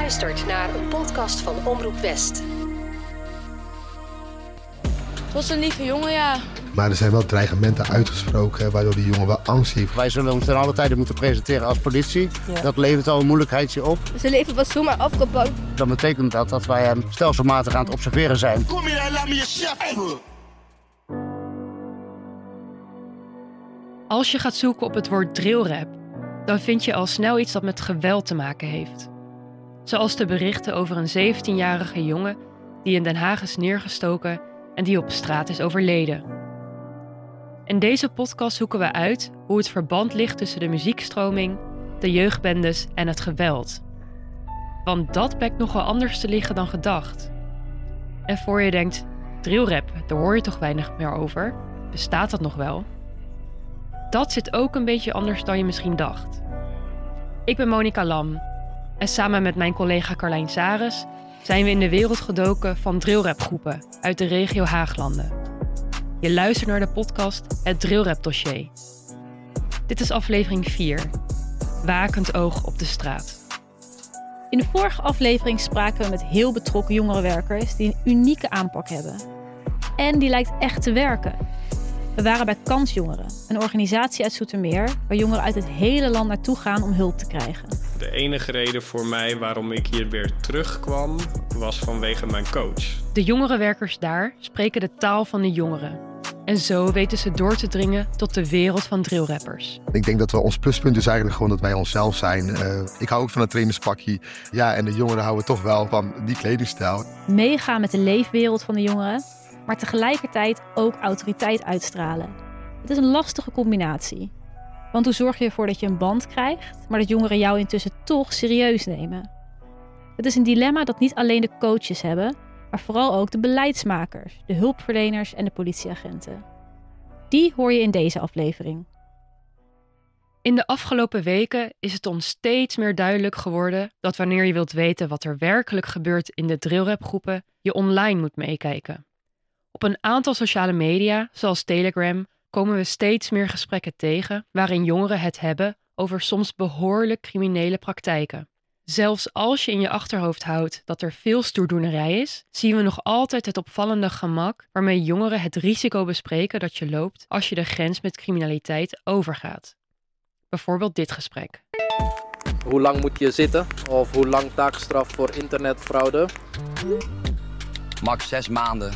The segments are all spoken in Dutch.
luistert naar een podcast van Omroep West. Het was een lieve jongen, ja. Maar er zijn wel dreigementen uitgesproken waardoor die jongen wel angst heeft. Wij zullen ons ten alle tijde moeten presenteren als politie. Ja. Dat levert al een moeilijkheidje op. Zijn leven was zomaar afgepakt. Dat betekent dat wij hem stelselmatig aan het observeren zijn. Kom hier en laat me je chef hebben. Als je gaat zoeken op het woord drillrap, dan vind je al snel iets dat met geweld te maken heeft. Zoals de berichten over een 17-jarige jongen die in Den Haag is neergestoken en die op straat is overleden. In deze podcast zoeken we uit hoe het verband ligt tussen de muziekstroming, de jeugdbendes en het geweld. Want dat blijkt nogal anders te liggen dan gedacht. En voor je denkt, drillrap, daar hoor je toch weinig meer over? Bestaat dat nog wel? Dat zit ook een beetje anders dan je misschien dacht. Ik ben Monica Lam en samen met mijn collega Carlijn Sares zijn we in de wereld gedoken van drillrapgroepen uit de regio Haaglanden. Je luistert naar de podcast Het Drillrap Dossier. Dit is aflevering 4. Wakend oog op de straat. In de vorige aflevering spraken we met heel betrokken jongerenwerkers die een unieke aanpak hebben. En die lijkt echt te werken. We waren bij Kansjongeren, een organisatie uit Zoetermeer waar jongeren uit het hele land naartoe gaan om hulp te krijgen. De enige reden voor mij waarom ik hier weer terugkwam was vanwege mijn coach. De jongerenwerkers daar spreken de taal van de jongeren. En zo weten ze door te dringen tot de wereld van drillrappers. Ik denk dat ons pluspunt is eigenlijk gewoon dat wij onszelf zijn. Ik hou ook van het trainerspakje. Ja, en de jongeren houden toch wel van die kledingstijl. Meegaan met de leefwereld van de jongeren, maar tegelijkertijd ook autoriteit uitstralen. Het is een lastige combinatie. Want hoe zorg je ervoor dat je een band krijgt, maar dat jongeren jou intussen toch serieus nemen? Het is een dilemma dat niet alleen de coaches hebben, maar vooral ook de beleidsmakers, de hulpverleners en de politieagenten. Die hoor je in deze aflevering. In de afgelopen weken is het ons steeds meer duidelijk geworden dat wanneer je wilt weten wat er werkelijk gebeurt in de drillrapgroepen, je online moet meekijken. Op een aantal sociale media, zoals Telegram, komen we steeds meer gesprekken tegen waarin jongeren het hebben over soms behoorlijk criminele praktijken. Zelfs als je in je achterhoofd houdt dat er veel stoerdoenerij is, zien we nog altijd het opvallende gemak waarmee jongeren het risico bespreken dat je loopt als je de grens met criminaliteit overgaat. Bijvoorbeeld dit gesprek. Hoe lang moet je zitten? Of hoe lang taakstraf voor internetfraude? Max 6 maanden.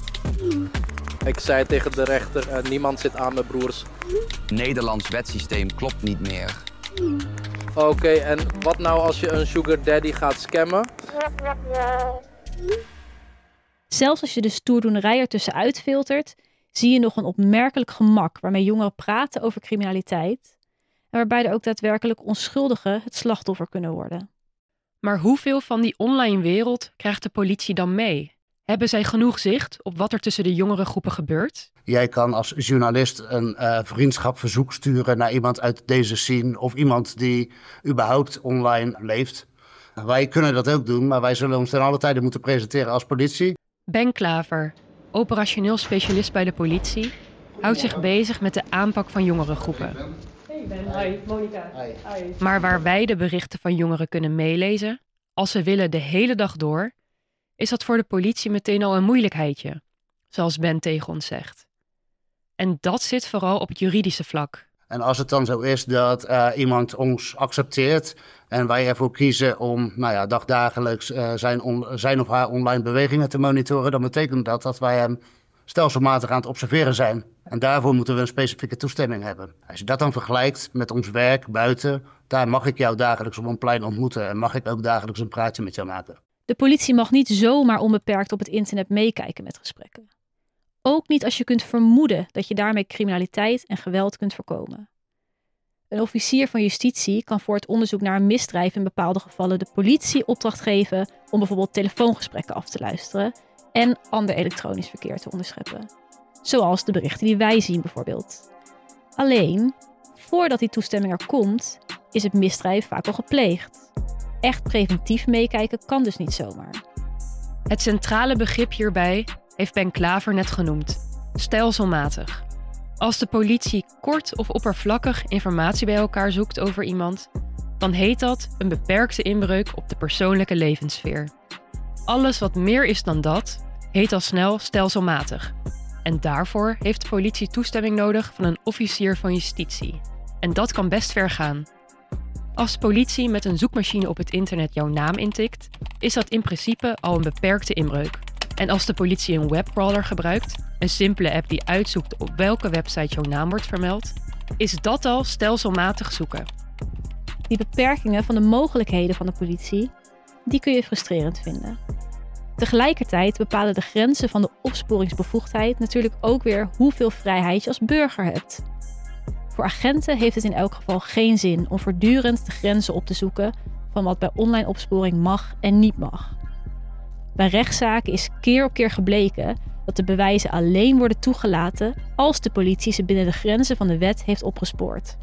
Ik zei tegen de rechter, niemand zit aan mijn broers. Nederlands wetsysteem klopt niet meer. Oké, en wat nou als je een sugar daddy gaat scammen? Zelfs als je de stoerdoenerij ertussen uitfiltert, zie je nog een opmerkelijk gemak waarmee jongeren praten over criminaliteit en waarbij er ook daadwerkelijk onschuldigen het slachtoffer kunnen worden. Maar hoeveel van die online wereld krijgt de politie dan mee? Hebben zij genoeg zicht op wat er tussen de jongerengroepen gebeurt? Jij kan als journalist een vriendschapverzoek sturen naar iemand uit deze scene of iemand die überhaupt online leeft. Wij kunnen dat ook doen, maar wij zullen ons ten alle tijde moeten presenteren als politie. Ben Klaver, operationeel specialist bij de politie, houdt zich bezig met de aanpak van jongerengroepen. Hey Ben, hi, Monica. Hi. Maar waar wij de berichten van jongeren kunnen meelezen, als ze willen de hele dag door, is dat voor de politie meteen al een moeilijkheidje, zoals Ben tegen ons zegt. En dat zit vooral op het juridische vlak. En als het dan zo is dat iemand ons accepteert en wij ervoor kiezen om dagdagelijks zijn of haar online bewegingen te monitoren, dan betekent dat wij hem stelselmatig aan het observeren zijn. En daarvoor moeten we een specifieke toestemming hebben. Als je dat dan vergelijkt met ons werk buiten, daar mag ik jou dagelijks op een plein ontmoeten en mag ik ook dagelijks een praatje met jou maken. De politie mag niet zomaar onbeperkt op het internet meekijken met gesprekken. Ook niet als je kunt vermoeden dat je daarmee criminaliteit en geweld kunt voorkomen. Een officier van justitie kan voor het onderzoek naar een misdrijf in bepaalde gevallen de politie opdracht geven om bijvoorbeeld telefoongesprekken af te luisteren en ander elektronisch verkeer te onderscheppen. Zoals de berichten die wij zien bijvoorbeeld. Alleen, voordat die toestemming er komt, is het misdrijf vaak al gepleegd. Echt preventief meekijken kan dus niet zomaar. Het centrale begrip hierbij heeft Ben Klaver net genoemd: stelselmatig. Als de politie kort of oppervlakkig informatie bij elkaar zoekt over iemand, dan heet dat een beperkte inbreuk op de persoonlijke levenssfeer. Alles wat meer is dan dat, heet al snel stelselmatig. En daarvoor heeft de politie toestemming nodig van een officier van justitie. En dat kan best ver gaan. Als de politie met een zoekmachine op het internet jouw naam intikt, is dat in principe al een beperkte inbreuk. En als de politie een webcrawler gebruikt, een simpele app die uitzoekt op welke website jouw naam wordt vermeld, is dat al stelselmatig zoeken. Die beperkingen van de mogelijkheden van de politie, die kun je frustrerend vinden. Tegelijkertijd bepalen de grenzen van de opsporingsbevoegdheid natuurlijk ook weer hoeveel vrijheid je als burger hebt. Voor agenten heeft het in elk geval geen zin om voortdurend de grenzen op te zoeken van wat bij online opsporing mag en niet mag. Bij rechtszaken is keer op keer gebleken dat de bewijzen alleen worden toegelaten als de politie ze binnen de grenzen van de wet heeft opgespoord.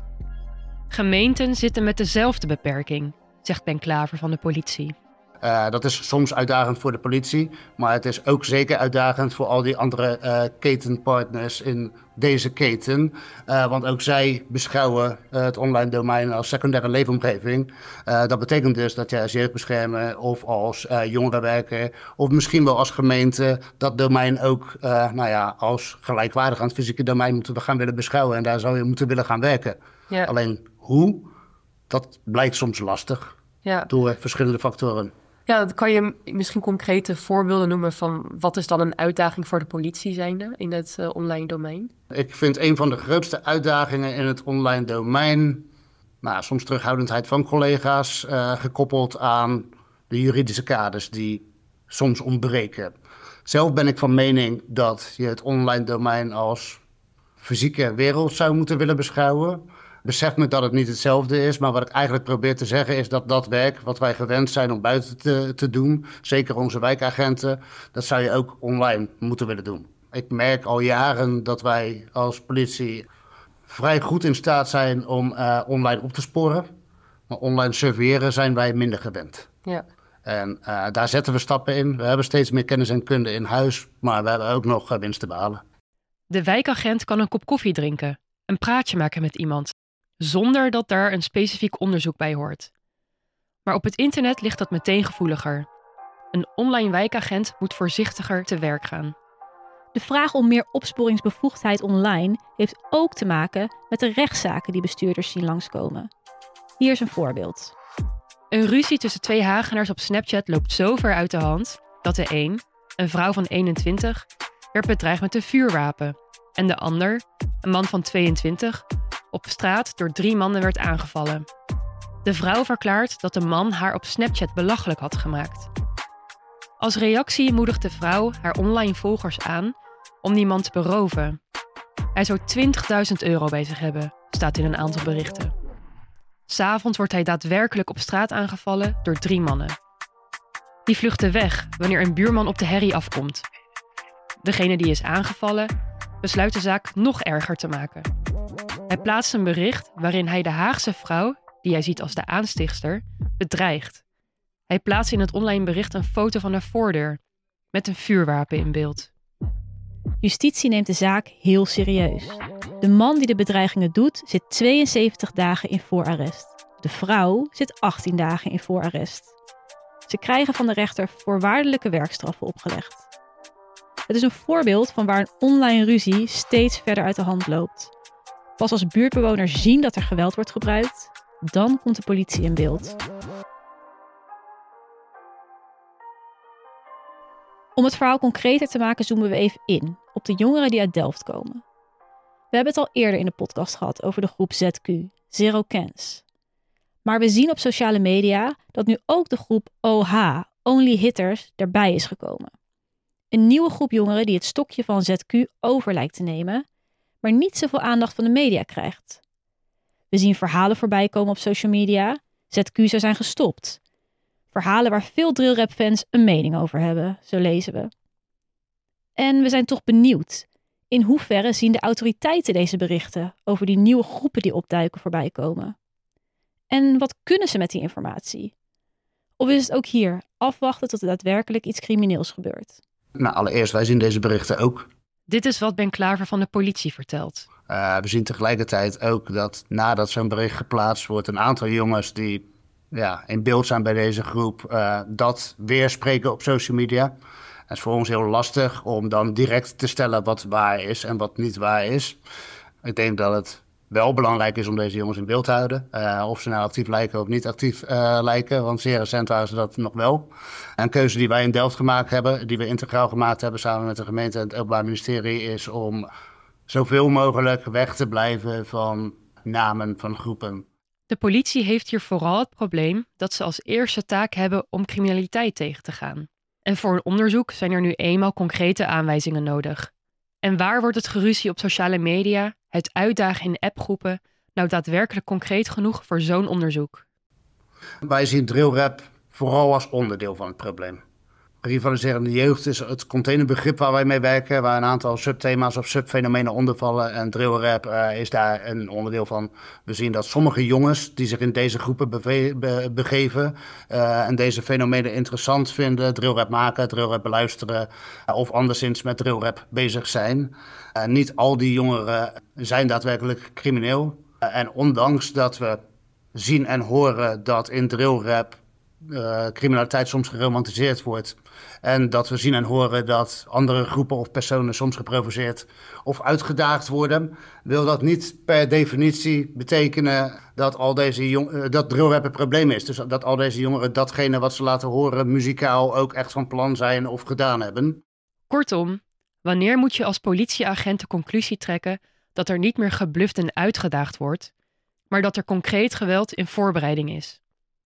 Gemeenten zitten met dezelfde beperking, zegt Ben Klaver van de politie. Dat is soms uitdagend voor de politie, maar het is ook zeker uitdagend voor al die andere ketenpartners in deze keten. Want ook zij beschouwen het online domein als secundaire leefomgeving. Dat betekent dus dat je als jeugdbeschermer of als jongerenwerker of misschien wel als gemeente dat domein ook als gelijkwaardig aan het fysieke domein moeten gaan willen beschouwen. En daar zou je moeten willen gaan werken. Ja. Alleen hoe, dat blijkt soms lastig door verschillende factoren. Ja, dan kan je misschien concrete voorbeelden noemen van wat is dan een uitdaging voor de politie zijnde in het online domein? Ik vind een van de grootste uitdagingen in het online domein, soms terughoudendheid van collega's, gekoppeld aan de juridische kaders die soms ontbreken. Zelf ben ik van mening dat je het online domein als fysieke wereld zou moeten willen beschouwen. Besef me dat het niet hetzelfde is, maar wat ik eigenlijk probeer te zeggen is dat dat werk wat wij gewend zijn om buiten te doen, zeker onze wijkagenten, dat zou je ook online moeten willen doen. Ik merk al jaren dat wij als politie vrij goed in staat zijn om online op te sporen, maar online surveilleren zijn wij minder gewend. Ja. En daar zetten we stappen in. We hebben steeds meer kennis en kunde in huis, maar we hebben ook nog winst te behalen. De wijkagent kan een kop koffie drinken, een praatje maken met iemand, zonder dat daar een specifiek onderzoek bij hoort. Maar op het internet ligt dat meteen gevoeliger. Een online wijkagent moet voorzichtiger te werk gaan. De vraag om meer opsporingsbevoegdheid online heeft ook te maken met de rechtszaken die bestuurders zien langskomen. Hier is een voorbeeld. Een ruzie tussen twee Hagenaars op Snapchat loopt zo ver uit de hand dat de een vrouw van 21, werd bedreigd met een vuurwapen. En de ander, een man van 22, op straat door 3 mannen werd aangevallen. De vrouw verklaart dat de man haar op Snapchat belachelijk had gemaakt. Als reactie moedigt de vrouw haar online volgers aan om die man te beroven. Hij zou €20.000 bij zich hebben, staat in een aantal berichten. 'S Avonds wordt hij daadwerkelijk op straat aangevallen door 3 mannen. Die vluchten weg wanneer een buurman op de herrie afkomt. Degene die is aangevallen besluit de zaak nog erger te maken. Hij plaatst een bericht waarin hij de Haagse vrouw, die hij ziet als de aanstichtster, bedreigt. Hij plaatst in het online bericht een foto van haar voordeur met een vuurwapen in beeld. Justitie neemt de zaak heel serieus. De man die de bedreigingen doet zit 72 dagen in voorarrest. De vrouw zit 18 dagen in voorarrest. Ze krijgen van de rechter voorwaardelijke werkstraffen opgelegd. Het is een voorbeeld van waar een online ruzie steeds verder uit de hand loopt. Pas als buurtbewoners zien dat er geweld wordt gebruikt, dan komt de politie in beeld. Om het verhaal concreter te maken zoomen we even in op de jongeren die uit Delft komen. We hebben het al eerder in de podcast gehad over de groep ZQ, Zero Cans. Maar we zien op sociale media dat nu ook de groep OH, Only Hitters, erbij is gekomen. Een nieuwe groep jongeren die het stokje van ZQ over lijkt te nemen, maar niet zoveel aandacht van de media krijgt. We zien verhalen voorbij komen op social media. ZQ zou zijn gestopt. Verhalen waar veel drillrap-fans een mening over hebben, zo lezen we. En we zijn toch benieuwd. In hoeverre zien de autoriteiten deze berichten over die nieuwe groepen die opduiken voorbij komen? En wat kunnen ze met die informatie? Of is het ook hier afwachten tot er daadwerkelijk iets crimineels gebeurt? Allereerst, wij zien deze berichten ook. Dit is wat Ben Klaver van de politie vertelt. We zien tegelijkertijd ook dat nadat zo'n bericht geplaatst wordt, een aantal jongens die in beeld zijn bij deze groep, dat weerspreken op social media. Het is voor ons heel lastig om dan direct te stellen wat waar is en wat niet waar is. Ik denk dat het wel belangrijk is om deze jongens in beeld te houden. Of ze nou actief lijken of niet actief lijken, want zeer recent waren ze dat nog wel. Een keuze die wij in Delft gemaakt hebben, die we integraal gemaakt hebben samen met de gemeente en het Openbaar Ministerie, is om zoveel mogelijk weg te blijven van namen van groepen. De politie heeft hier vooral het probleem dat ze als eerste taak hebben om criminaliteit tegen te gaan. En voor een onderzoek zijn er nu eenmaal concrete aanwijzingen nodig. En waar wordt het geruzie op sociale media, het uitdagen in appgroepen, nou daadwerkelijk concreet genoeg voor zo'n onderzoek? Wij zien drillrap vooral als onderdeel van het probleem. Rivaliserende jeugd is het containerbegrip waar wij mee werken, waar een aantal subthema's of subfenomenen onder vallen. En drillrap is daar een onderdeel van. We zien dat sommige jongens die zich in deze groepen begeven en deze fenomenen interessant vinden, drillrap maken, drillrap beluisteren of anderszins met drillrap bezig zijn. Niet al die jongeren zijn daadwerkelijk crimineel. En ondanks dat we zien en horen dat in drillrap criminaliteit soms geromantiseerd wordt. En dat we zien en horen dat andere groepen of personen soms geprovoceerd of uitgedaagd worden, wil dat niet per definitie betekenen dat al deze dat drillrap een probleem is. Dus dat al deze jongeren datgene wat ze laten horen muzikaal ook echt van plan zijn of gedaan hebben. Kortom, wanneer moet je als politieagent de conclusie trekken dat er niet meer gebluft en uitgedaagd wordt, maar dat er concreet geweld in voorbereiding is?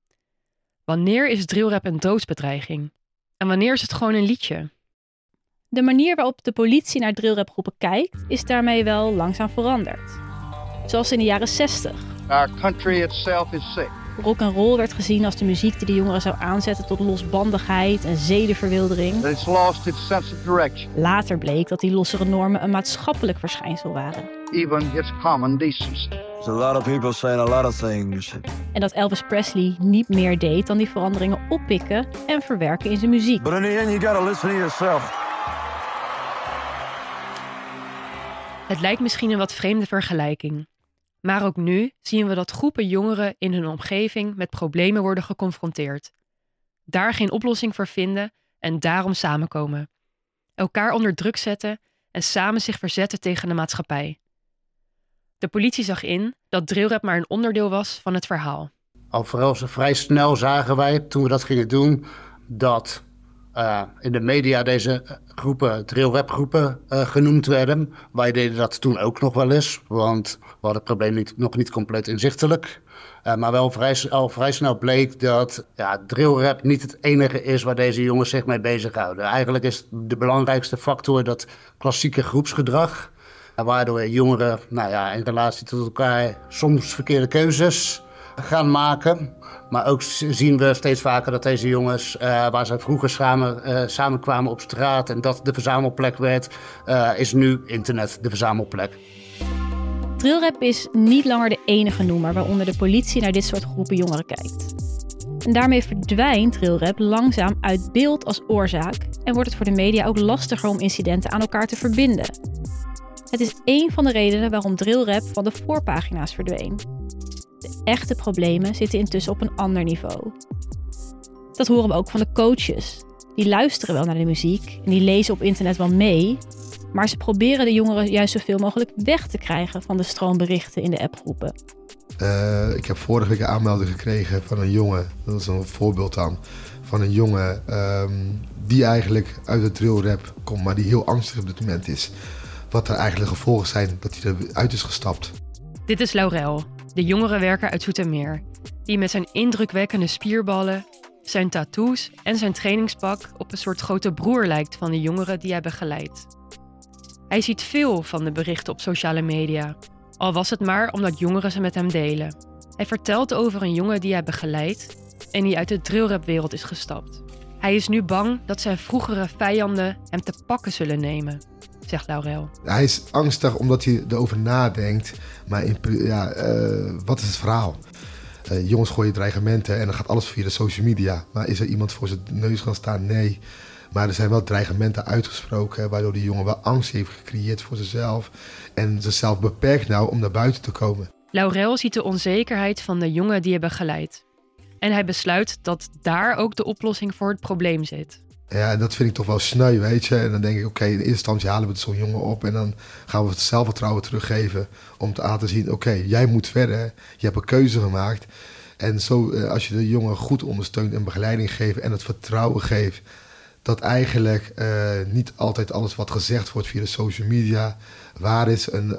Wanneer is drillrap een doodsbedreiging? En wanneer is het gewoon een liedje? De manier waarop de politie naar drillrapgroepen kijkt, is daarmee wel langzaam veranderd. Zoals in de jaren 60. Our country itself is sick. Rock and roll werd gezien als de muziek die de jongeren zou aanzetten tot losbandigheid en zedenverwildering. It's lost its sense of direction. Later bleek dat die lossere normen een maatschappelijk verschijnsel waren. Even its common decency. There's a lot of people saying a lot of things. En dat Elvis Presley niet meer deed dan die veranderingen oppikken en verwerken in zijn muziek. But in the end you gotta listen to yourself. Het lijkt misschien een wat vreemde vergelijking. Maar ook nu zien we dat groepen jongeren in hun omgeving met problemen worden geconfronteerd. Daar geen oplossing voor vinden en daarom samenkomen. Elkaar onder druk zetten en samen zich verzetten tegen de maatschappij. De politie zag in dat drillrap maar een onderdeel was van het verhaal. Al vooral vrij snel zagen wij, toen we dat gingen doen, dat in de media deze groepen, drillrapgroepen, genoemd werden. Wij deden dat toen ook nog wel eens, want we hadden het probleem nog niet compleet inzichtelijk. Maar wel al vrij snel bleek dat drillrap niet het enige is waar deze jongens zich mee bezighouden. Eigenlijk is de belangrijkste factor dat klassieke groepsgedrag, waardoor jongeren in relatie tot elkaar soms verkeerde keuzes gaan maken. Maar ook zien we steeds vaker dat deze jongens, waar ze vroeger samenkwamen op straat en dat de verzamelplek werd, is nu internet de verzamelplek. Drillrap is niet langer de enige noemer waaronder de politie naar dit soort groepen jongeren kijkt. En daarmee verdwijnt drillrap langzaam uit beeld als oorzaak en wordt het voor de media ook lastiger om incidenten aan elkaar te verbinden. Het is één van de redenen waarom drillrap van de voorpagina's verdween. De echte problemen zitten intussen op een ander niveau. Dat horen we ook van de coaches. Die luisteren wel naar de muziek en die lezen op internet wel mee, maar ze proberen de jongeren juist zoveel mogelijk weg te krijgen van de stroom berichten in de appgroepen. Ik heb vorige week een aanmelding gekregen van een jongen, dat is een voorbeeld dan, van een jongen die eigenlijk uit het drillrap komt, maar die heel angstig op dit moment is. Wat er eigenlijk de gevolgen zijn dat hij eruit is gestapt. Dit is Laurel, de jongerenwerker uit Zoetermeer, die met zijn indrukwekkende spierballen, zijn tattoos en zijn trainingspak op een soort grote broer lijkt van de jongeren die hij begeleidt. Hij ziet veel van de berichten op sociale media, al was het maar omdat jongeren ze met hem delen. Hij vertelt over een jongen die hij begeleidt en die uit de drillrapwereld is gestapt. Hij is nu bang dat zijn vroegere vijanden hem te pakken zullen nemen, zegt Laurel. Hij is angstig omdat hij erover nadenkt, maar wat is het verhaal? Jongens gooien dreigementen en dan gaat alles via de social media. Maar is er iemand voor zijn neus gaan staan? Nee. Maar er zijn wel dreigementen uitgesproken, waardoor die jongen wel angst heeft gecreëerd voor zichzelf. En zichzelf beperkt nou om naar buiten te komen. Laurel ziet de onzekerheid van de jongen die hij begeleidt. En hij besluit dat daar ook de oplossing voor het probleem zit. Ja, en dat vind ik toch wel sneu, weet je. En dan denk ik, oké, in eerste instantie halen we zo'n jongen op en dan gaan we het zelfvertrouwen teruggeven om te laten zien, oké, jij moet verder, je hebt een keuze gemaakt. En zo, als je de jongen goed ondersteunt en begeleiding geeft en het vertrouwen geeft, dat eigenlijk niet altijd alles wat gezegd wordt via de social media waar is en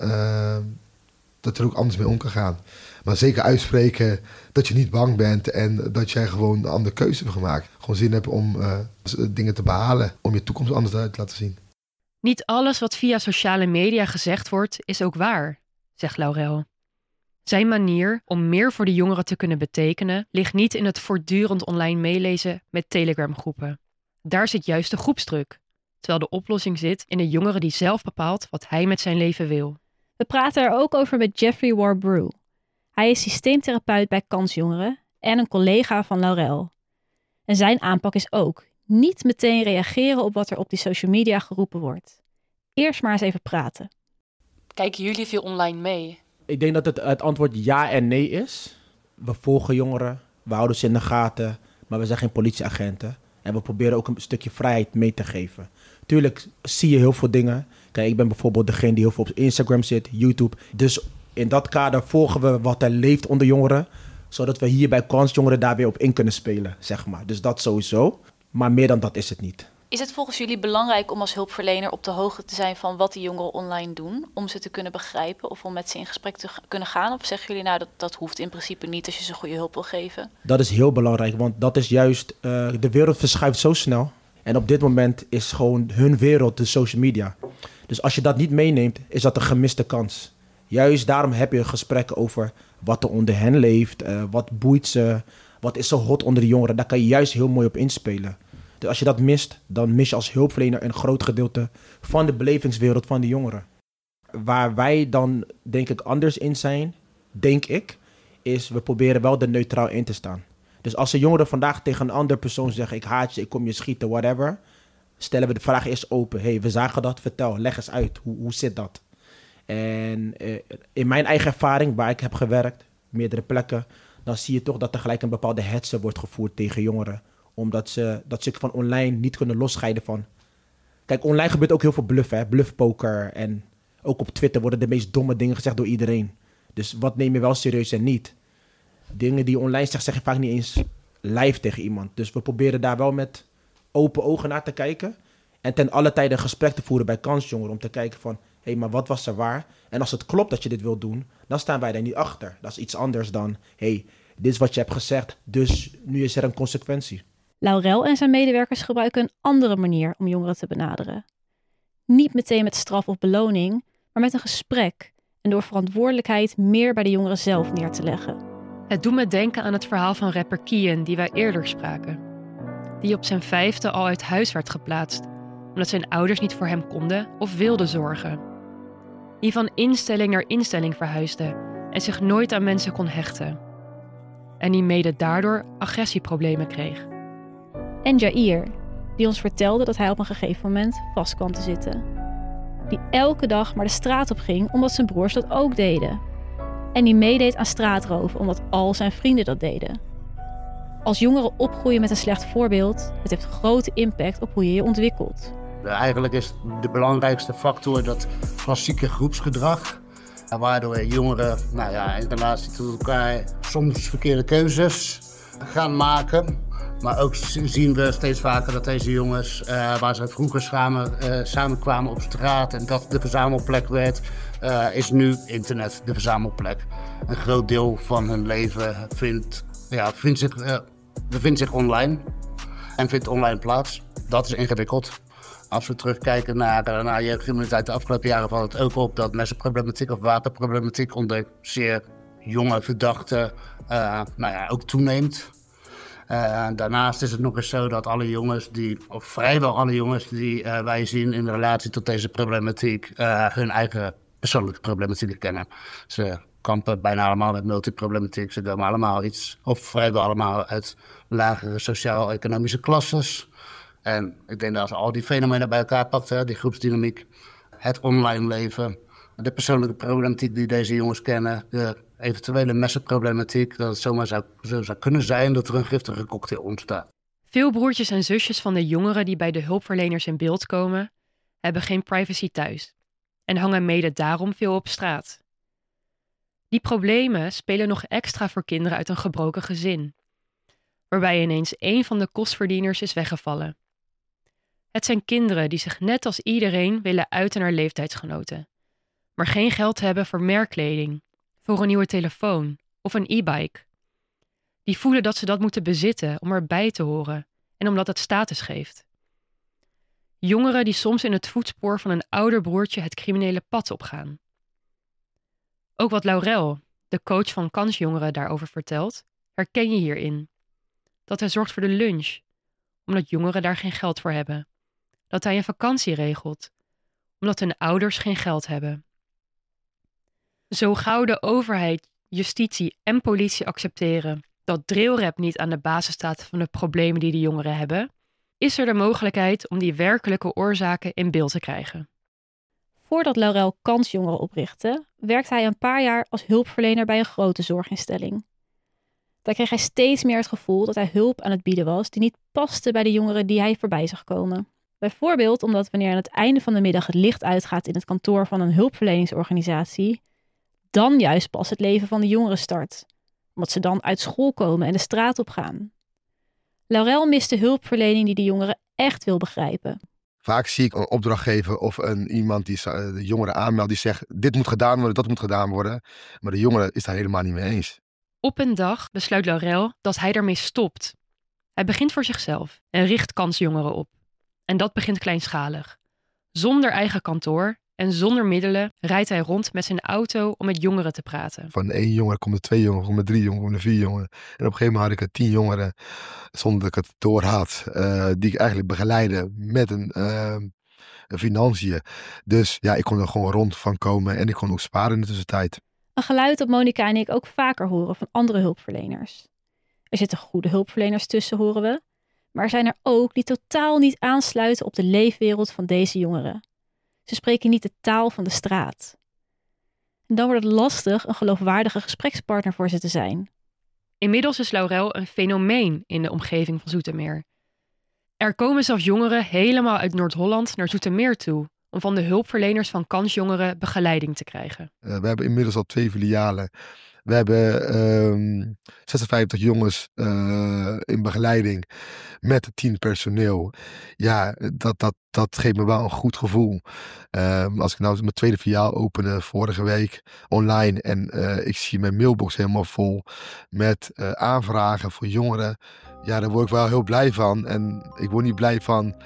dat er ook anders mee om kan gaan. Maar zeker uitspreken dat je niet bang bent en dat jij gewoon een andere keuze hebt gemaakt. Gewoon zin hebt om dingen te behalen, om je toekomst anders uit te laten zien. Niet alles wat via sociale media gezegd wordt, is ook waar, zegt Laurel. Zijn manier om meer voor de jongeren te kunnen betekenen ligt niet in het voortdurend online meelezen met Telegram-groepen. Daar zit juist de groepsdruk, terwijl de oplossing zit in de jongere die zelf bepaalt wat hij met zijn leven wil. We praten er ook over met Jeffrey Warbrew. Hij is systeemtherapeut bij Kansjongeren en een collega van Laurel. En zijn aanpak is ook niet meteen reageren op wat er op die social media geroepen wordt. Eerst maar eens even praten. Kijken jullie veel online mee? Ik denk dat het antwoord ja en nee is. We volgen jongeren, we houden ze in de gaten, maar we zijn geen politieagenten. En we proberen ook een stukje vrijheid mee te geven. Tuurlijk zie je heel veel dingen. Kijk, ik ben bijvoorbeeld degene die heel veel op Instagram zit, YouTube. Dus in dat kader volgen we wat er leeft onder jongeren, zodat we hier bij Kansjongeren daar weer op in kunnen spelen, zeg maar. Dus dat sowieso, maar meer dan dat is het niet. Is het volgens jullie belangrijk om als hulpverlener op de hoogte te zijn van wat die jongeren online doen, om ze te kunnen begrijpen of om met ze in gesprek te kunnen gaan? Of zeggen jullie nou dat hoeft in principe niet als je ze goede hulp wil geven? Dat is heel belangrijk, want dat is juist, de wereld verschuift zo snel. En op dit moment is gewoon hun wereld de social media. Dus als je dat niet meeneemt, is dat een gemiste kans. Juist daarom heb je gesprekken over wat er onder hen leeft, wat boeit ze, wat is zo hot onder de jongeren. Daar kan je juist heel mooi op inspelen. Dus als je dat mist, dan mis je als hulpverlener een groot gedeelte van de belevingswereld van de jongeren. Waar wij dan denk ik anders in zijn, denk ik, is we proberen wel er neutraal in te staan. Dus als een jongere vandaag tegen een andere persoon zegt, ik haat je, ik kom je schieten, whatever, stellen we de vraag eerst open. Hey, we zagen dat, vertel, leg eens uit, hoe zit dat? En in mijn eigen ervaring, waar ik heb gewerkt, meerdere plekken, dan zie je toch dat er gelijk een bepaalde hetze wordt gevoerd tegen jongeren. Omdat ze dat stuk van online niet kunnen losscheiden van. Kijk, online gebeurt ook heel veel bluff, hè? Bluffpoker. En ook op Twitter worden de meest domme dingen gezegd door iedereen. Dus wat neem je wel serieus en niet? Dingen die je online zegt, zeg je vaak niet eens live tegen iemand. Dus we proberen daar wel met open ogen naar te kijken. En ten alle tijde een gesprek te voeren bij Kansjongeren. Om te kijken van, hé, maar wat was er waar? En als het klopt dat je dit wilt doen, dan staan wij daar niet achter. Dat is iets anders dan, hé, dit is wat je hebt gezegd, dus nu is er een consequentie. Laurel en zijn medewerkers gebruiken een andere manier om jongeren te benaderen. Niet meteen met straf of beloning, maar met een gesprek en door verantwoordelijkheid meer bij de jongeren zelf neer te leggen. Het doet me denken aan het verhaal van rapper Kian die wij eerder spraken. Die op zijn 5e al uit huis werd geplaatst, omdat zijn ouders niet voor hem konden of wilden zorgen. Die van instelling naar instelling verhuisde en zich nooit aan mensen kon hechten. En die mede daardoor agressieproblemen kreeg. En Jair, die ons vertelde dat hij op een gegeven moment vast kwam te zitten. Die elke dag maar de straat op ging omdat zijn broers dat ook deden. En die meedeed aan straatroven omdat al zijn vrienden dat deden. Als jongeren opgroeien met een slecht voorbeeld, het heeft grote impact op hoe je je ontwikkelt. Eigenlijk is de belangrijkste factor dat klassieke groepsgedrag. Waardoor jongeren in relatie tot elkaar soms verkeerde keuzes gaan maken. Maar ook zien we steeds vaker dat deze jongens, waar ze vroeger samenkwamen op straat en dat de verzamelplek werd, is nu internet de verzamelplek. Een groot deel van hun leven bevindt zich online en vindt online plaats. Dat is ingewikkeld. Als we terugkijken naar jeugdcriminaliteit de afgelopen jaren, valt het ook op dat messenproblematiek of wapenproblematiek onder zeer jonge verdachten ook toeneemt. Daarnaast is het nog eens zo dat alle jongens of vrijwel alle jongens die wij zien in relatie tot deze problematiek, hun eigen persoonlijke problematiek kennen. Ze kampen bijna allemaal met multiproblematiek. Ze komen allemaal vrijwel allemaal uit lagere sociaal-economische klasses. En ik denk dat als al die fenomenen bij elkaar pakt, die groepsdynamiek, het online leven, de persoonlijke problematiek die deze jongens kennen, de eventuele messenproblematiek, dat het zomaar zou kunnen zijn dat er een giftige cocktail ontstaat. Veel broertjes en zusjes van de jongeren die bij de hulpverleners in beeld komen, hebben geen privacy thuis en hangen mede daarom veel op straat. Die problemen spelen nog extra voor kinderen uit een gebroken gezin, waarbij ineens één van de kostverdieners is weggevallen. Het zijn kinderen die zich net als iedereen willen uiten naar leeftijdsgenoten, maar geen geld hebben voor merkkleding, voor een nieuwe telefoon of een e-bike. Die voelen dat ze dat moeten bezitten om erbij te horen en omdat het status geeft. Jongeren die soms in het voetspoor van een ouder broertje het criminele pad opgaan. Ook wat Laurel, de coach van kansjongeren, daarover vertelt, herken je hierin. Dat hij zorgt voor de lunch, omdat jongeren daar geen geld voor hebben. Dat hij een vakantie regelt, omdat hun ouders geen geld hebben. Zo gauw de overheid, justitie en politie accepteren dat drillrap niet aan de basis staat van de problemen die de jongeren hebben, is er de mogelijkheid om die werkelijke oorzaken in beeld te krijgen. Voordat Laurel Kansjongeren oprichtte, werkte hij een paar jaar als hulpverlener bij een grote zorginstelling. Daar kreeg hij steeds meer het gevoel dat hij hulp aan het bieden was die niet paste bij de jongeren die hij voorbij zag komen. Bijvoorbeeld omdat wanneer aan het einde van de middag het licht uitgaat in het kantoor van een hulpverleningsorganisatie, dan juist pas het leven van de jongeren start, omdat ze dan uit school komen en de straat op gaan. Laurel mist de hulpverlening die de jongeren echt wil begrijpen. Vaak zie ik een opdrachtgever of iemand die de jongeren aanmeldt die zegt, dit moet gedaan worden, dat moet gedaan worden. Maar de jongere is daar helemaal niet mee eens. Op een dag besluit Laurel dat hij daarmee stopt. Hij begint voor zichzelf en richt kansjongeren op. En dat begint kleinschalig. Zonder eigen kantoor en zonder middelen rijdt hij rond met zijn auto om met jongeren te praten. Van 1 jongere komen er 2 jongeren, komen er 3 jongeren, komen er 4 jongeren. En op een gegeven moment had ik er 10 jongeren, zonder dat ik het door had, die ik eigenlijk begeleidde met een financiën. Dus ja, ik kon er gewoon rond van komen en ik kon ook sparen in de tussentijd. Een geluid dat Monica en ik ook vaker horen van andere hulpverleners. Er zitten goede hulpverleners tussen, horen we. Maar er zijn er ook die totaal niet aansluiten op de leefwereld van deze jongeren. Ze spreken niet de taal van de straat. En dan wordt het lastig een geloofwaardige gesprekspartner voor ze te zijn. Inmiddels is Laurel een fenomeen in de omgeving van Zoetermeer. Er komen zelfs jongeren helemaal uit Noord-Holland naar Zoetermeer toe om van de hulpverleners van kansjongeren begeleiding te krijgen. We hebben inmiddels al 2 filialen. We hebben 56 jongens in begeleiding met 10 personeel. Ja, dat geeft me wel een goed gevoel. Als ik nou mijn tweede filiaal opende vorige week online en ik zie mijn mailbox helemaal vol met aanvragen voor jongeren. Ja, daar word ik wel heel blij van. En ik word niet blij van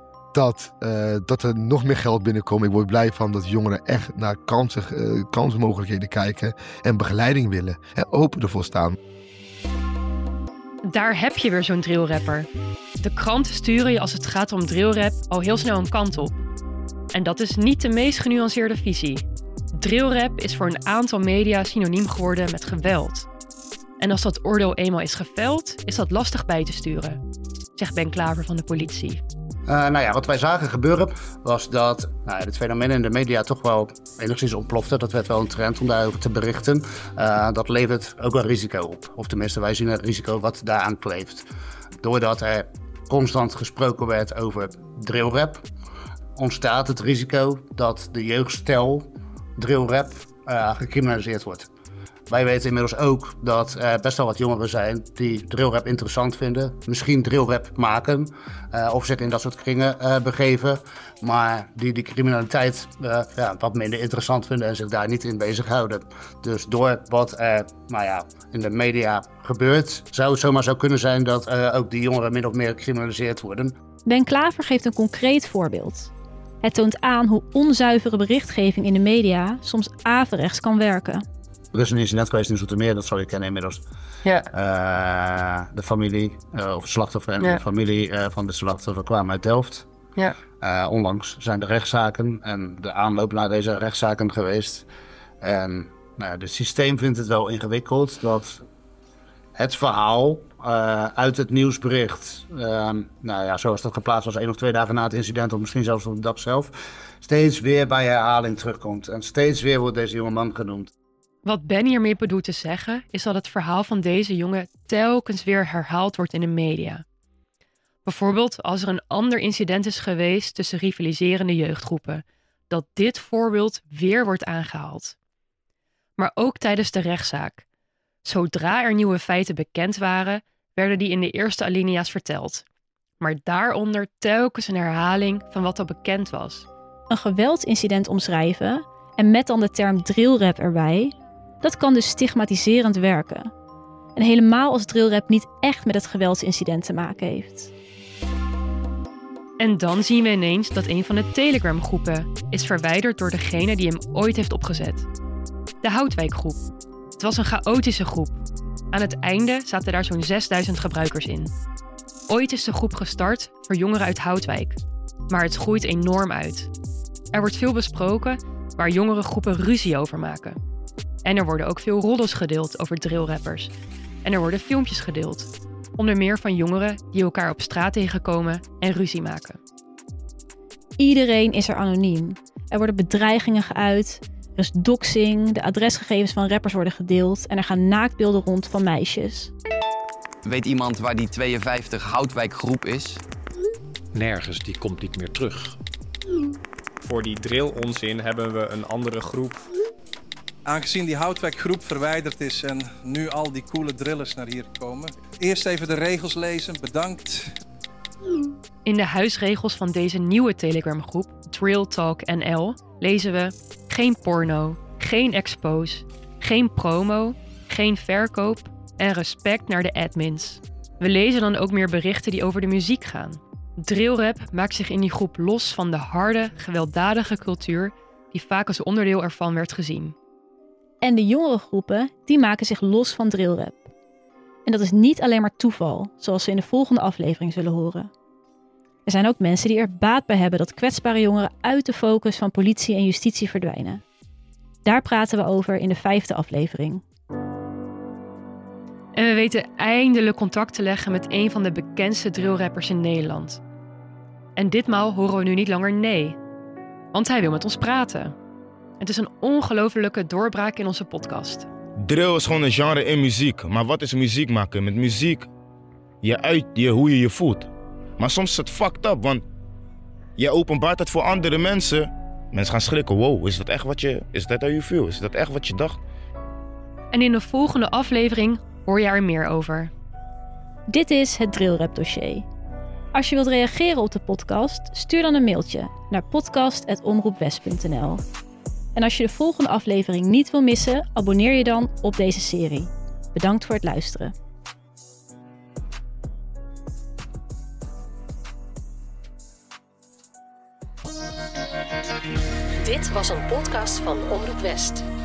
dat er nog meer geld binnenkomt. Ik word blij van dat jongeren echt naar kansmogelijkheden kijken en begeleiding willen en open ervoor staan. Daar heb je weer zo'n drillrapper. De kranten sturen je als het gaat om drillrap al heel snel een kant op. En dat is niet de meest genuanceerde visie. Drillrap is voor een aantal media synoniem geworden met geweld. En als dat oordeel eenmaal is geveld, is dat lastig bij te sturen, zegt Ben Klaver van de politie. Wat wij zagen gebeuren was dat dit fenomeen in de media toch wel enigszins ontplofte. Dat werd wel een trend om daarover te berichten. Dat levert ook een risico op. Of tenminste, wij zien het risico wat daaraan kleeft. Doordat er constant gesproken werd over drillrap, ontstaat het risico dat de jeugdstijl drillrap gecriminaliseerd wordt. Wij weten inmiddels ook dat er best wel wat jongeren zijn die drillrap interessant vinden. Misschien drillrap maken of zich in dat soort kringen begeven. Maar die criminaliteit wat minder interessant vinden en zich daar niet in bezighouden. Dus door wat er in de media gebeurt, zou het zomaar zo kunnen zijn dat ook die jongeren min of meer gecriminaliseerd worden. Ben Klaver geeft een concreet voorbeeld. Het toont aan hoe onzuivere berichtgeving in de media soms averechts kan werken. Er is een incident geweest in Zoetermeer, dat zou je kennen inmiddels. Ja. De familie, of het slachtoffer en de familie van de slachtoffer kwamen uit Delft. Ja. Onlangs zijn de rechtszaken en de aanloop naar deze rechtszaken geweest. En het systeem vindt het wel ingewikkeld dat het verhaal uit het nieuwsbericht, zoals dat geplaatst was 1 of 2 dagen na het incident, of misschien zelfs op de dag zelf, steeds weer bij herhaling terugkomt. En steeds weer wordt deze jonge man genoemd. Wat Ben hiermee bedoelt te zeggen, is dat het verhaal van deze jongen telkens weer herhaald wordt in de media. Bijvoorbeeld als er een ander incident is geweest tussen rivaliserende jeugdgroepen, dat dit voorbeeld weer wordt aangehaald. Maar ook tijdens de rechtszaak. Zodra er nieuwe feiten bekend waren, werden die in de eerste alinea's verteld. Maar daaronder telkens een herhaling van wat al bekend was. Een geweldincident omschrijven en met dan de term drillrap erbij, dat kan dus stigmatiserend werken. En helemaal als drillrap niet echt met het geweldsincident te maken heeft. En dan zien we ineens dat een van de Telegram-groepen is verwijderd door degene die hem ooit heeft opgezet. De Houtwijkgroep. Het was een chaotische groep. Aan het einde zaten daar zo'n 6000 gebruikers in. Ooit is de groep gestart voor jongeren uit Houtwijk. Maar het groeit enorm uit. Er wordt veel besproken waar jongere groepen ruzie over maken. En er worden ook veel roddels gedeeld over drillrappers. En er worden filmpjes gedeeld. Onder meer van jongeren die elkaar op straat tegenkomen en ruzie maken. Iedereen is er anoniem. Er worden bedreigingen geuit, er is doxing, de adresgegevens van rappers worden gedeeld en er gaan naaktbeelden rond van meisjes. Weet iemand waar die 52 Houtwijkgroep is? Nergens, die komt niet meer terug. Voor die drill-onzin hebben we een andere groep. Aangezien die Houtwijkgroep verwijderd is en nu al die coole drillers naar hier komen. Eerst even de regels lezen, bedankt. In de huisregels van deze nieuwe Telegram-groep, Drill Talk NL, lezen we: geen porno, geen expose, geen promo, geen verkoop en respect naar de admins. We lezen dan ook meer berichten die over de muziek gaan. Drillrap maakt zich in die groep los van de harde, gewelddadige cultuur die vaak als onderdeel ervan werd gezien. En de jongere groepen, die maken zich los van drillrap. En dat is niet alleen maar toeval, zoals we in de volgende aflevering zullen horen. Er zijn ook mensen die er baat bij hebben dat kwetsbare jongeren uit de focus van politie en justitie verdwijnen. Daar praten we over in de 5e aflevering. En we weten eindelijk contact te leggen met een van de bekendste drillrappers in Nederland. En ditmaal horen we nu niet langer nee, want hij wil met ons praten. Het is een ongelofelijke doorbraak in onze podcast. Drill is gewoon een genre in muziek. Maar wat is muziek maken? Met muziek, je uit hoe je je voelt. Maar soms is het fucked up, want je openbaart het voor andere mensen. Mensen gaan schrikken. Wow, is dat echt wat je... Is dat how you feel? Is dat echt wat je dacht? En in de volgende aflevering hoor je er meer over. Dit is het Drillrap dossier. Als je wilt reageren op de podcast, stuur dan een mailtje naar podcast@omroepwest.nl. En als je de volgende aflevering niet wil missen, abonneer je dan op deze serie. Bedankt voor het luisteren. Dit was een podcast van Omroep West.